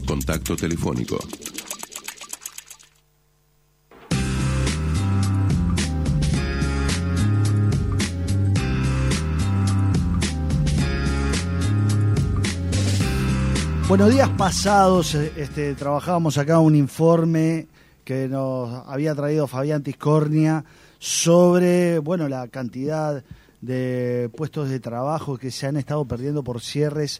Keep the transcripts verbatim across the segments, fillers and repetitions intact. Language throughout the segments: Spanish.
Contacto telefónico. Bueno, días pasados este, trabajábamos acá un informe que nos había traído Fabián Tiscornia sobre, bueno, la cantidad de puestos de trabajo que se han estado perdiendo por cierres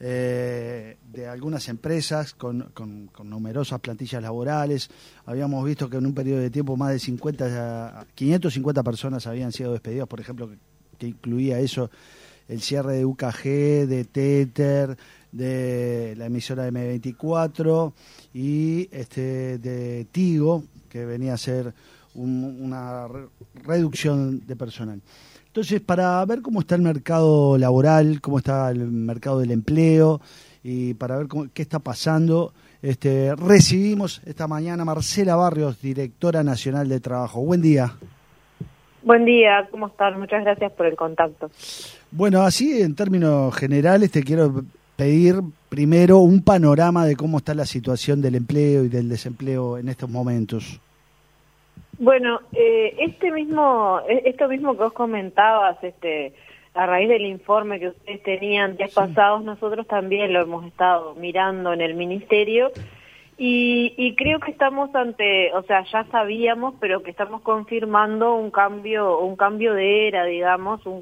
eh, de algunas empresas con, con, con numerosas plantillas laborales. Habíamos visto que en un periodo de tiempo más de cincuenta, quinientas cincuenta personas habían sido despedidas, por ejemplo, que, que incluía eso, el cierre de U K G, de Tether, de la emisora eme veinticuatro y este de Tigo, que venía a ser un, una re reducción de personal. Entonces, para ver cómo está el mercado laboral, cómo está el mercado del empleo y para ver cómo, qué está pasando, este, recibimos esta mañana a Marcela Barrios, directora nacional de trabajo. Buen día. Buen día, ¿cómo están? Muchas gracias por el contacto. Bueno, así en términos generales te quiero pedir primero un panorama de cómo está la situación del empleo y del desempleo en estos momentos. Bueno, eh, este mismo, esto mismo que vos comentabas, este, a raíz del informe que ustedes tenían días sí. pasados, nosotros también lo hemos estado mirando en el ministerio y, y creo que estamos ante, o sea, ya sabíamos, pero que estamos confirmando un cambio, un cambio de era, digamos, un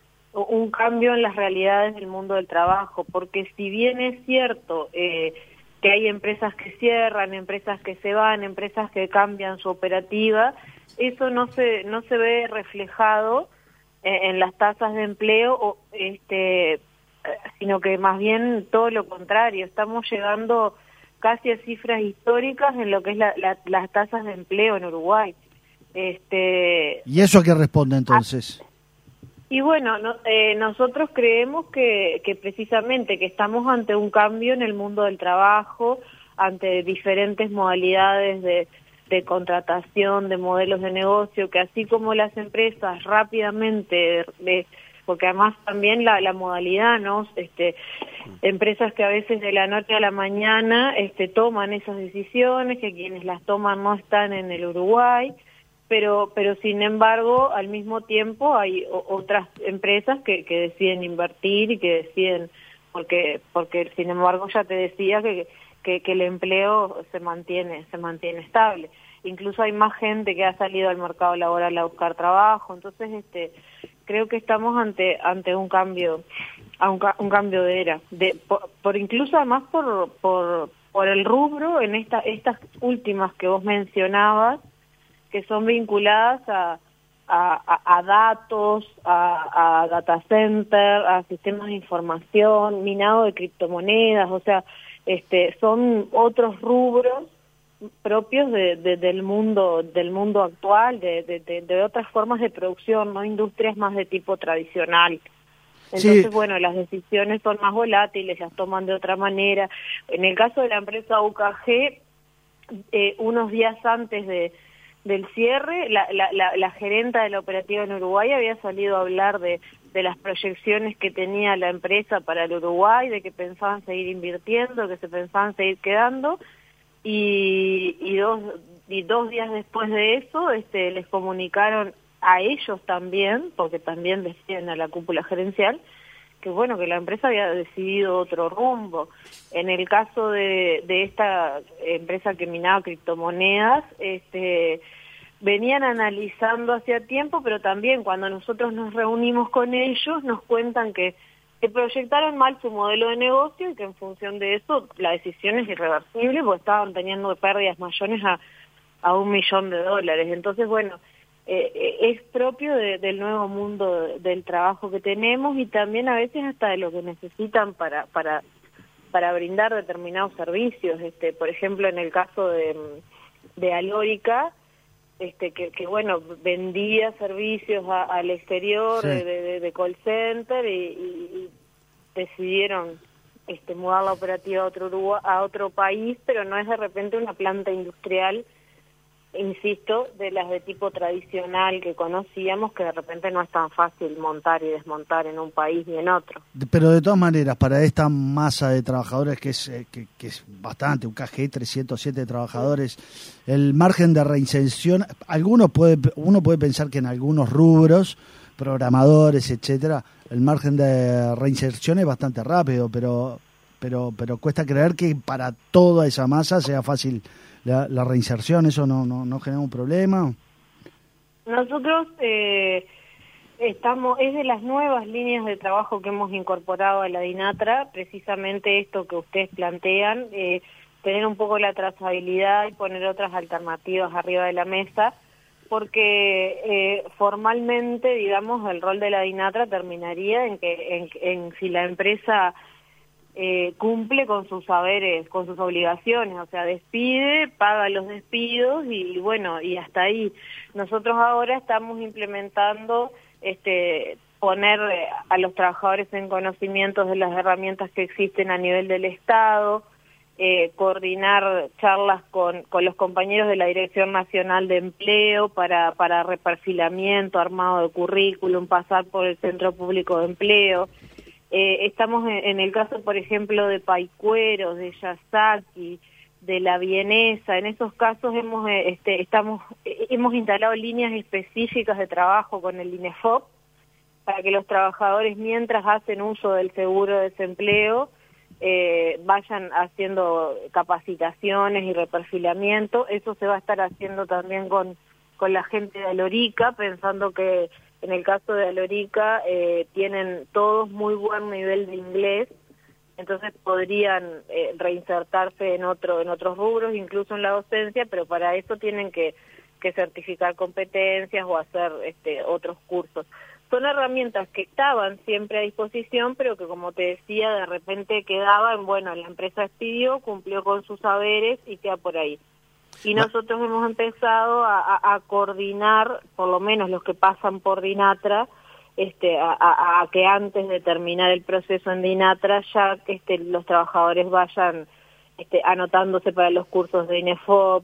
un cambio en las realidades del mundo del trabajo, porque si bien es cierto eh, que hay empresas que cierran, empresas que se van, empresas que cambian su operativa, eso no se no se ve reflejado eh, en las tasas de empleo, o, este, sino que más bien todo lo contrario, estamos llegando casi a cifras históricas en lo que es la, la, las tasas de empleo en Uruguay. Este, ¿Y eso a qué responde entonces? Y bueno, no, eh, nosotros creemos que, que precisamente que estamos ante un cambio en el mundo del trabajo, ante diferentes modalidades de, de contratación, de modelos de negocio, que así como las empresas rápidamente, de, porque además también la, la modalidad, ¿no? Este, empresas que a veces de la noche a la mañana este, toman esas decisiones, que quienes las toman no están en el Uruguay, pero pero sin embargo al mismo tiempo hay o, otras empresas que, que deciden invertir y que deciden porque porque sin embargo ya te decía que, que que el empleo se mantiene se mantiene estable, incluso hay más gente que ha salido al mercado laboral a buscar trabajo, entonces este creo que estamos ante ante un cambio a un, un cambio de era de por, por incluso además por por por el rubro en esta estas últimas que vos mencionabas, que son vinculadas a, a, a datos, a, a data center, a sistemas de información, minado de criptomonedas, o sea, este, son otros rubros propios de, de, del mundo del mundo actual, de, de, de, de otras formas de producción, no industrias más de tipo tradicional. Entonces, sí. bueno, las decisiones son más volátiles, las toman de otra manera. En el caso de la empresa U K G, eh, unos días antes de del cierre, la, la, la, la gerenta de la operativa en Uruguay había salido a hablar de, de las proyecciones que tenía la empresa para el Uruguay, de que pensaban seguir invirtiendo, que se pensaban seguir quedando, y, y, dos, y dos días después de eso este, les comunicaron a ellos también, porque también decían a la cúpula gerencial, que bueno, que la empresa había decidido otro rumbo. En el caso de, de esta empresa que minaba criptomonedas, este, venían analizando hacía tiempo, pero también cuando nosotros nos reunimos con ellos nos cuentan que, que proyectaron mal su modelo de negocio y que en función de eso la decisión es irreversible porque estaban teniendo pérdidas mayores a, a un millón de dólares. Entonces, bueno, Eh, es propio de, del nuevo mundo del trabajo que tenemos y también a veces hasta de lo que necesitan para para para brindar determinados servicios. Este, por ejemplo, en el caso de, de Alórica, este, que, que bueno, vendía servicios a, al exterior, sí. de, de, de call center y, y, y decidieron este, mudar la operativa a otro, a otro país, pero no es de repente una planta industrial insisto, de las de tipo tradicional que conocíamos, que de repente no es tan fácil montar y desmontar en un país ni en otro. Pero de todas maneras, para esta masa de trabajadores, que es, que, que es bastante, un K G I trescientos siete trabajadores, el margen de reinserción, algunos puede, uno puede pensar que en algunos rubros, programadores, etcétera, el margen de reinserción es bastante rápido, pero pero pero cuesta creer que para toda esa masa sea fácil la, la reinserción. ¿Eso no, no, no genera un problema? Nosotros eh, estamos, es de las nuevas líneas de trabajo que hemos incorporado a la DINATRA, precisamente esto que ustedes plantean, eh, tener un poco la trazabilidad y poner otras alternativas arriba de la mesa, porque eh, formalmente, digamos, el rol de la DINATRA terminaría en que en, en si la empresa eh, cumple con sus saberes, con sus obligaciones, o sea, despide, paga los despidos y, y bueno, y hasta ahí. Nosotros ahora estamos implementando este poner a los trabajadores en conocimientos de las herramientas que existen a nivel del Estado, Eh, coordinar charlas con, con los compañeros de la Dirección Nacional de Empleo para, para reperfilamiento, armado de currículum, pasar por el Centro Público de Empleo. Eh, estamos en, en el caso, por ejemplo, de Paicueros, de Yasaki, de La Vienesa. En esos casos hemos eh, este, estamos eh, hemos instalado líneas específicas de trabajo con el INEFOP para que los trabajadores, mientras hacen uso del seguro de desempleo, Eh, vayan haciendo capacitaciones y reperfilamiento. Eso se va a estar haciendo también con, con la gente de Alorica, pensando que en el caso de Alorica eh, tienen todos muy buen nivel de inglés, entonces podrían eh, reinsertarse en otro en otros rubros, incluso en la docencia, pero para eso tienen que, que certificar competencias o hacer este, otros cursos. Son herramientas que estaban siempre a disposición, pero que, como te decía, de repente quedaban, bueno, la empresa expidió, cumplió con sus saberes y queda por ahí. Y nosotros hemos empezado a, a, a coordinar, por lo menos los que pasan por DINATRA, este, a, a, a que antes de terminar el proceso en DINATRA ya este, los trabajadores vayan este, anotándose para los cursos de INEFOP,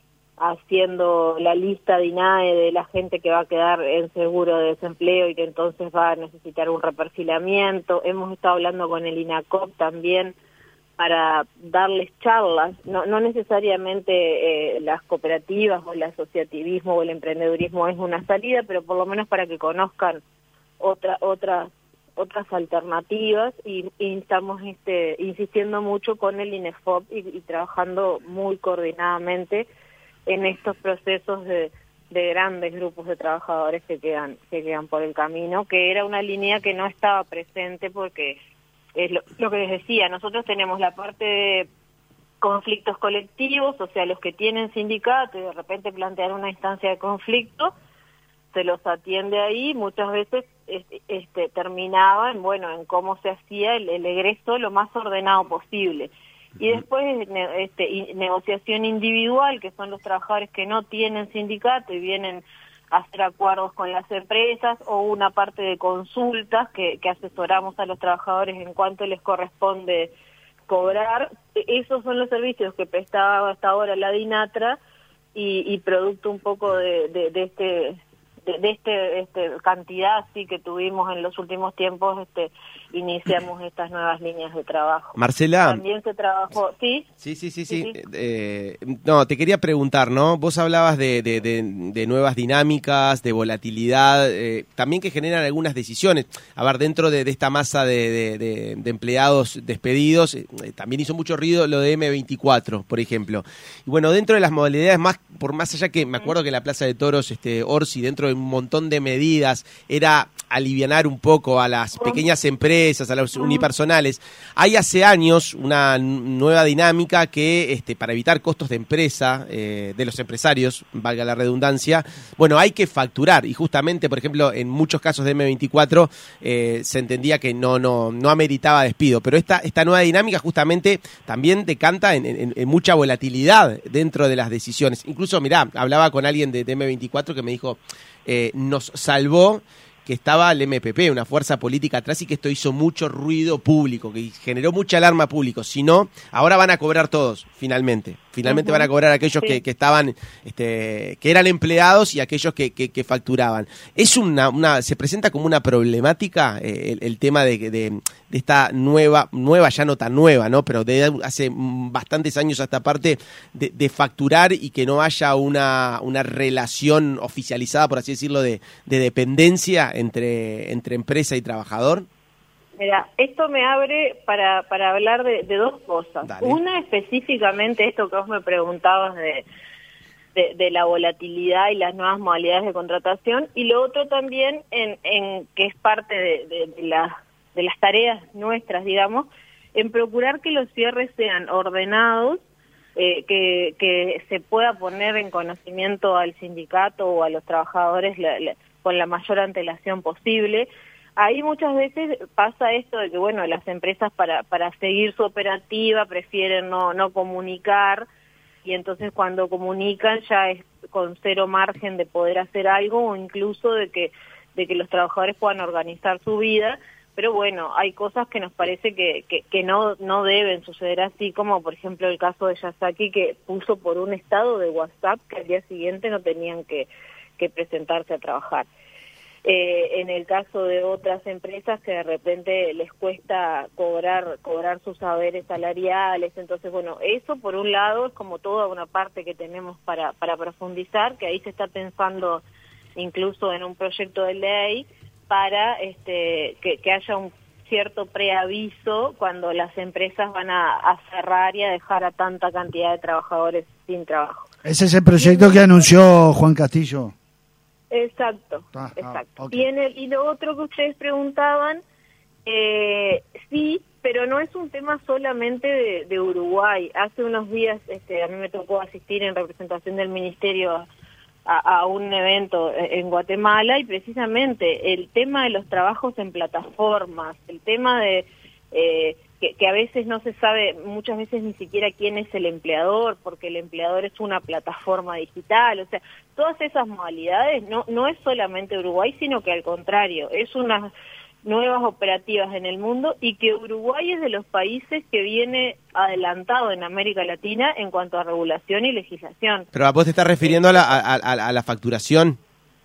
haciendo la lista de INAE de la gente que va a quedar en seguro de desempleo y que entonces va a necesitar un reperfilamiento. Hemos estado hablando con el INACOP también para darles charlas, no, no necesariamente eh, las cooperativas o el asociativismo o el emprendedurismo es una salida, pero por lo menos para que conozcan otra, otras otras alternativas y, y estamos este, insistiendo mucho con el INEFOP y, y trabajando muy coordinadamente en estos procesos de, de grandes grupos de trabajadores que quedan que quedan por el camino, que era una línea que no estaba presente porque es lo, lo que les decía, nosotros tenemos la parte de conflictos colectivos, o sea, los que tienen sindicato y de repente plantean una instancia de conflicto, se los atiende ahí, muchas veces este, este, terminaban, bueno, en cómo se hacía el, el egreso lo más ordenado posible. Y después este, negociación individual, que son los trabajadores que no tienen sindicato y vienen a hacer acuerdos con las empresas, o una parte de consultas que, que asesoramos a los trabajadores en cuánto les corresponde cobrar. Esos son los servicios que prestaba hasta ahora la DINATRA y, y producto un poco de, de, de este... de, de este, este cantidad sí que tuvimos en los últimos tiempos, este iniciamos estas nuevas líneas de trabajo. Marcela. También se trabajó, ¿sí? Sí, sí, sí, sí. sí. Eh, no, te quería preguntar, ¿no? Vos hablabas de, de, de, de nuevas dinámicas, de volatilidad, eh, también que generan algunas decisiones. A ver, dentro de, de esta masa de, de, de, de empleados despedidos, eh, también hizo mucho ruido lo de eme veinticuatro, por ejemplo. Y bueno, dentro de las modalidades, más por más allá que, me acuerdo que en la Plaza de Toros, este Orsi, dentro de un montón de medidas, era alivianar un poco a las pequeñas empresas, a los unipersonales. Hay hace años una nueva dinámica que, este, para evitar costos de empresa, eh, de los empresarios, valga la redundancia, bueno, hay que facturar. Y justamente, por ejemplo, en muchos casos de eme veinticuatro eh, se entendía que no, no, no ameritaba despido. Pero esta, esta nueva dinámica justamente también decanta en, en, en mucha volatilidad dentro de las decisiones. Incluso, mirá, hablaba con alguien de, de eme veinticuatro que me dijo, eh, nos salvó que estaba el eme pe pe, una fuerza política atrás, y que esto hizo mucho ruido público, que generó mucha alarma público. Si no, ahora van a cobrar todos, finalmente. finalmente Uh-huh. van a cobrar aquellos Sí. que, que estaban, este, que eran empleados y aquellos que, que, que facturaban. Es una, una, se presenta como una problemática eh, el, el tema de, de, de esta nueva, nueva ya no tan nueva, ¿no? Pero de hace bastantes años a esta parte de, de facturar y que no haya una, una relación oficializada, por así decirlo, de, de dependencia entre, entre empresa y trabajador. Mira, esto me abre para, para hablar de, de dos cosas. Dale. Una, específicamente esto que vos me preguntabas de, de, de la volatilidad y las nuevas modalidades de contratación, y lo otro también en, en que es parte de, de, de, la, de las tareas nuestras, digamos, en procurar que los cierres sean ordenados, eh, que, que se pueda poner en conocimiento al sindicato o a los trabajadores la, la, con la mayor antelación posible. Ahí muchas veces pasa esto de que, bueno, las empresas para para seguir su operativa prefieren no no comunicar, y entonces cuando comunican ya es con cero margen de poder hacer algo, o incluso de que de que los trabajadores puedan organizar su vida. Pero bueno, hay cosas que nos parece que que, que no no deben suceder así, como por ejemplo el caso de Yasaki, que puso por un estado de WhatsApp que al día siguiente no tenían que que presentarse a trabajar. Eh, en el caso de otras empresas que de repente les cuesta cobrar cobrar sus saberes salariales. Entonces, bueno, eso por un lado es como toda una parte que tenemos para, para profundizar, que ahí se está pensando incluso en un proyecto de ley para este que, que haya un cierto preaviso cuando las empresas van a, a cerrar y a dejar a tanta cantidad de trabajadores sin trabajo. Ese es el proyecto que anunció Juan Castillo. Exacto, Ah, exacto. ah, okay. Y, en el, y lo otro que ustedes preguntaban, eh, sí, pero no es un tema solamente de, de Uruguay. Hace unos días este, a mí me tocó asistir en representación del Ministerio a, a un evento en Guatemala, y precisamente el tema de los trabajos en plataformas, el tema de... Eh, que, que a veces no se sabe, muchas veces ni siquiera quién es el empleador, porque el empleador es una plataforma digital. O sea, todas esas modalidades no no es solamente Uruguay, sino que al contrario, es unas nuevas operativas en el mundo, y que Uruguay es de los países que viene adelantado en América Latina en cuanto a regulación y legislación. Pero a vos te estás refiriendo a la, a, a, a la facturación.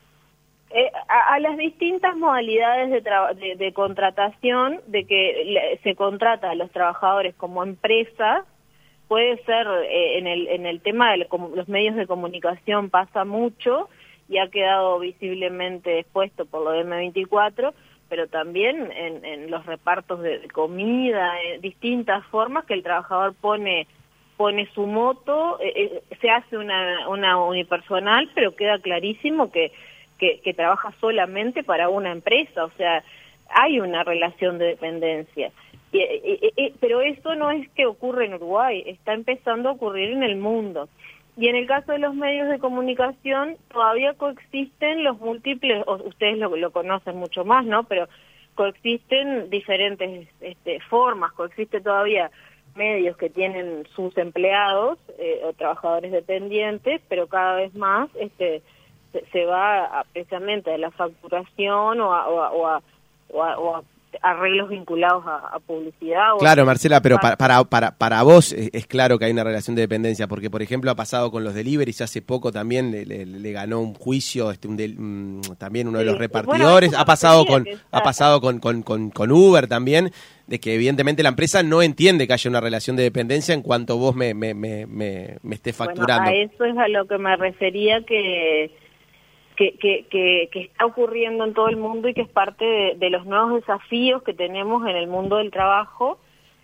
Eh, a, a las distintas modalidades de, tra- de, de contratación, de que le, se contrata a los trabajadores como empresa. Puede ser eh, en el en el tema de los medios de comunicación pasa mucho y ha quedado visiblemente expuesto por lo de eme veinticuatro, pero también en, en los repartos de, de comida, en distintas formas que el trabajador pone pone su moto, eh, eh, se hace una una unipersonal, pero queda clarísimo que Que, que trabaja solamente para una empresa. O sea, hay una relación de dependencia. Y, y, y, pero esto no es que ocurre en Uruguay, está empezando a ocurrir en el mundo. Y en el caso de los medios de comunicación, todavía coexisten los múltiples, o ustedes lo, lo conocen mucho más, ¿no? Pero coexisten diferentes este, formas, coexiste todavía medios que tienen sus empleados eh, o trabajadores dependientes, pero cada vez más este se va a, precisamente a la facturación o a, o a, o a, o a, o a arreglos vinculados a, a publicidad. O Claro, a... Marcela, pero para, para, para, para vos es, es claro que hay una relación de dependencia, porque por ejemplo ha pasado con los deliveries, hace poco también le, le, le ganó un juicio este un del, um, también uno de los sí. repartidores, Bueno, ha pasado con está... ha pasado con, con, con, con Uber también, de que evidentemente la empresa no entiende que haya una relación de dependencia en cuanto vos me, me, me, me, me estés facturando. Bueno, a eso es a lo que me refería, que Que, que, que, que está ocurriendo en todo el mundo y que es parte de, de los nuevos desafíos que tenemos en el mundo del trabajo,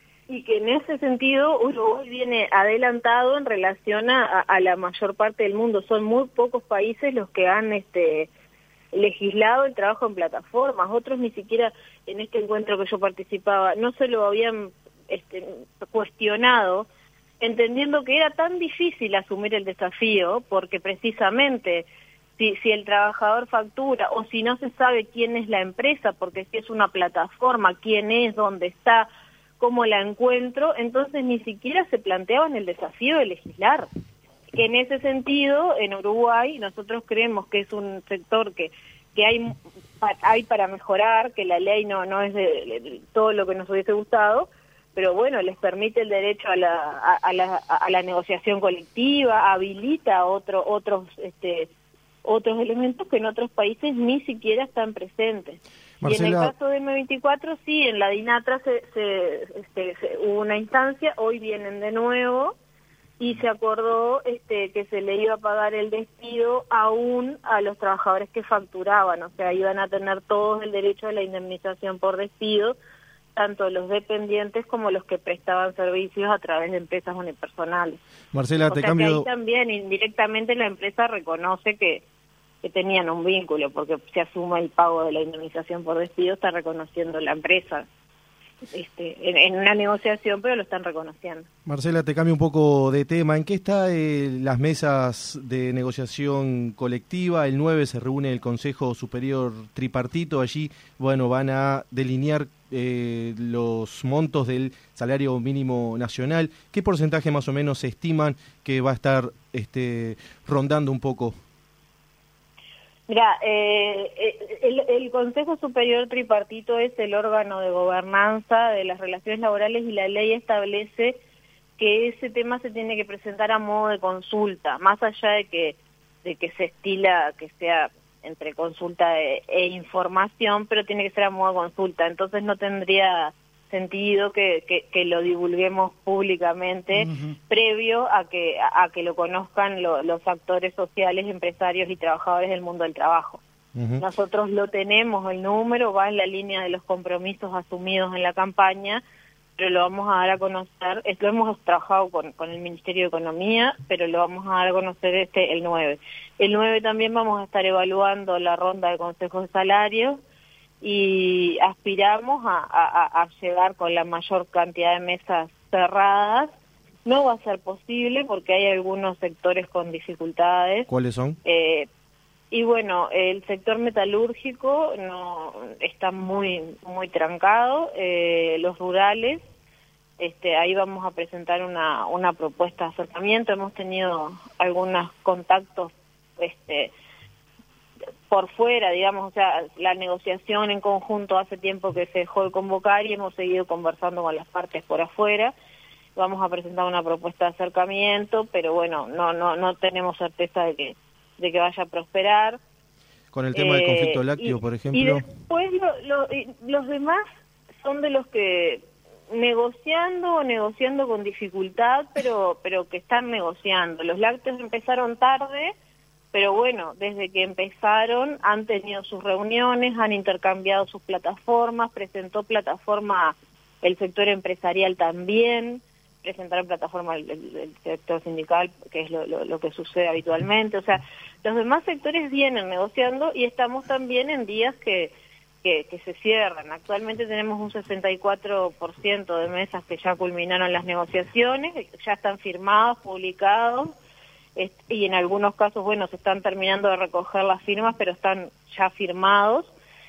y que en ese sentido Uruguay viene adelantado en relación a, a la mayor parte del mundo. Son muy pocos países los que han este legislado el trabajo en plataformas. Otros ni siquiera en este encuentro que yo participaba no se lo habían este, cuestionado, entendiendo que era tan difícil asumir el desafío, porque precisamente Si, si el trabajador factura, o si no se sabe quién es la empresa, porque si es una plataforma, quién es, dónde está, cómo la encuentro, entonces ni siquiera se planteaban el desafío de legislar. Que en ese sentido, en Uruguay, nosotros creemos que es un sector que que hay hay para mejorar, que la ley no no es de, de todo lo que nos hubiese gustado, pero bueno, les permite el derecho a la, a, a la, a la negociación colectiva, habilita otro, otros, este, otros elementos que en otros países ni siquiera están presentes. Marcela... Y en el caso de eme veinticuatro, sí, en la DINATRA se, se, este, se, hubo una instancia, hoy vienen de nuevo, y se acordó este, que se le iba a pagar el despido aún a los trabajadores que facturaban, o sea, iban a tener todos el derecho a la indemnización por despido, tanto los dependientes como los que prestaban servicios a través de empresas unipersonales. Marcela, o te sea cambio... que ahí también indirectamente la empresa reconoce que, que tenían un vínculo, porque se asume el pago de la indemnización por despido, está reconociendo la empresa. Este, en, en una negociación, pero lo están reconociendo. Marcela, te cambio un poco de tema. ¿En qué están eh, las mesas de negociación colectiva? El nueve se reúne el Consejo Superior Tripartito. Allí, bueno, van a delinear eh, los montos del salario mínimo nacional. ¿Qué porcentaje más o menos se estiman que va a estar este, rondando un poco? Mira, eh, el, el Consejo Superior Tripartito es el órgano de gobernanza de las relaciones laborales y la ley establece que ese tema se tiene que presentar a modo de consulta, más allá de que de que se estila que sea entre consulta e, e información, pero tiene que ser a modo de consulta. Entonces no tendría sentido que, que, que lo divulguemos públicamente uh-huh. previo a que a que lo conozcan lo, los actores sociales, empresarios y trabajadores del mundo del trabajo. Uh-huh. Nosotros lo tenemos, el número va en la línea de los compromisos asumidos en la campaña, pero lo vamos a dar a conocer, es, lo hemos trabajado con, con el Ministerio de Economía, pero lo vamos a dar a conocer este el nueve. El nueve también vamos a estar evaluando la ronda de consejos de salarios, y aspiramos a, a, a llegar con la mayor cantidad de mesas cerradas. No va a ser posible porque hay algunos sectores con dificultades. ¿Cuáles son? Eh, y bueno, el sector metalúrgico no está muy muy trancado, eh, los rurales, este, ahí vamos a presentar una, una propuesta de acercamiento. Hemos tenido algunos contactos este por fuera, digamos, o sea, la negociación en conjunto hace tiempo que se dejó de convocar y hemos seguido conversando con las partes por afuera. Vamos a presentar una propuesta de acercamiento, pero bueno, no no no tenemos certeza de que de que vaya a prosperar. Con el tema eh, del conflicto lácteo, y, por ejemplo. Y después lo, lo, los demás son de los que negociando o negociando con dificultad, pero pero que están negociando. Los lácteos empezaron tarde, pero bueno, desde que empezaron han tenido sus reuniones, han intercambiado sus plataformas, presentó plataforma el sector empresarial también, presentaron plataforma el, el, el sector sindical, que es lo, lo, lo que sucede habitualmente. O sea, los demás sectores vienen negociando y estamos también en días que, que, que se cierran. Actualmente tenemos un sesenta y cuatro por ciento de mesas que ya culminaron las negociaciones, ya están firmados, publicados, y en algunos casos, bueno, se están terminando de recoger las firmas, pero están ya firmados,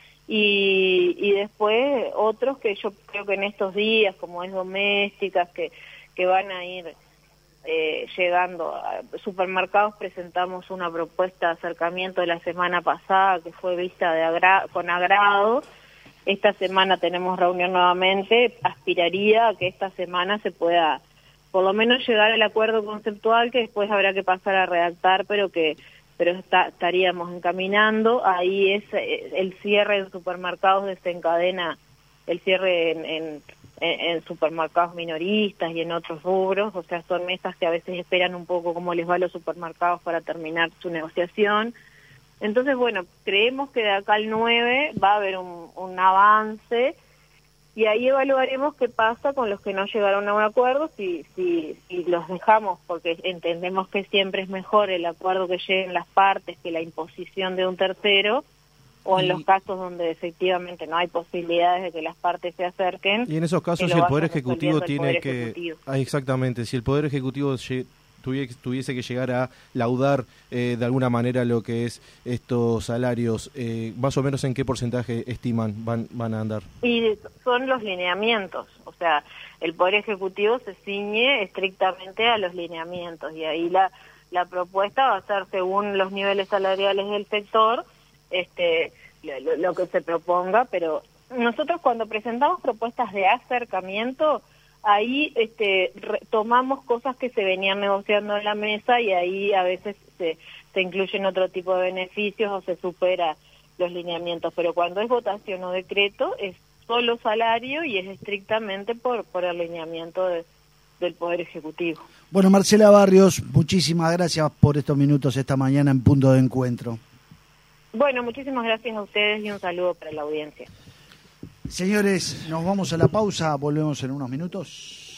y, y después otros que yo creo que en estos días, como es domésticas, que, que van a ir eh, llegando a supermercados. Presentamos una propuesta de acercamiento de la semana pasada que fue vista de agra con agrado. Esta semana tenemos reunión nuevamente, aspiraría a que esta semana se pueda por lo menos llegar al acuerdo conceptual, que después habrá que pasar a redactar, pero que pero está, estaríamos encaminando. Ahí es el cierre en supermercados, desencadena el cierre en, en, en supermercados minoristas y en otros rubros. O sea, son mesas que a veces esperan un poco cómo les va a los supermercados para terminar su negociación. Entonces, bueno, creemos que de acá al nueve va a haber un, un avance, y ahí evaluaremos qué pasa con los que no llegaron a un acuerdo, si, si, si los dejamos, porque entendemos que siempre es mejor el acuerdo que lleguen las partes que la imposición de un tercero, o en y, los casos donde efectivamente no hay posibilidades de que las partes se acerquen. Y en esos casos si el Poder Ejecutivo tiene poder que... Ejecutivo. Ah, exactamente, si el Poder Ejecutivo tuviese, tuviese que llegar a laudar eh, de alguna manera lo que es estos salarios, eh, más o menos en qué porcentaje estiman van, van a andar. Y son los lineamientos, o sea, el Poder Ejecutivo se ciñe estrictamente a los lineamientos, y ahí la, la propuesta va a ser según los niveles salariales del sector, este lo, lo que se proponga. Pero nosotros cuando presentamos propuestas de acercamiento, ahí este, re, tomamos cosas que se venían negociando en la mesa y ahí a veces se, se incluyen otro tipo de beneficios o se supera los lineamientos, pero cuando es votación o decreto es solo salario y es estrictamente por, por el lineamiento de, del Poder Ejecutivo. Bueno, Marcela Barrios, muchísimas gracias por estos minutos esta mañana en Punto de Encuentro. Bueno, muchísimas gracias a ustedes y un saludo para la audiencia. Señores, nos vamos a la pausa, volvemos en unos minutos.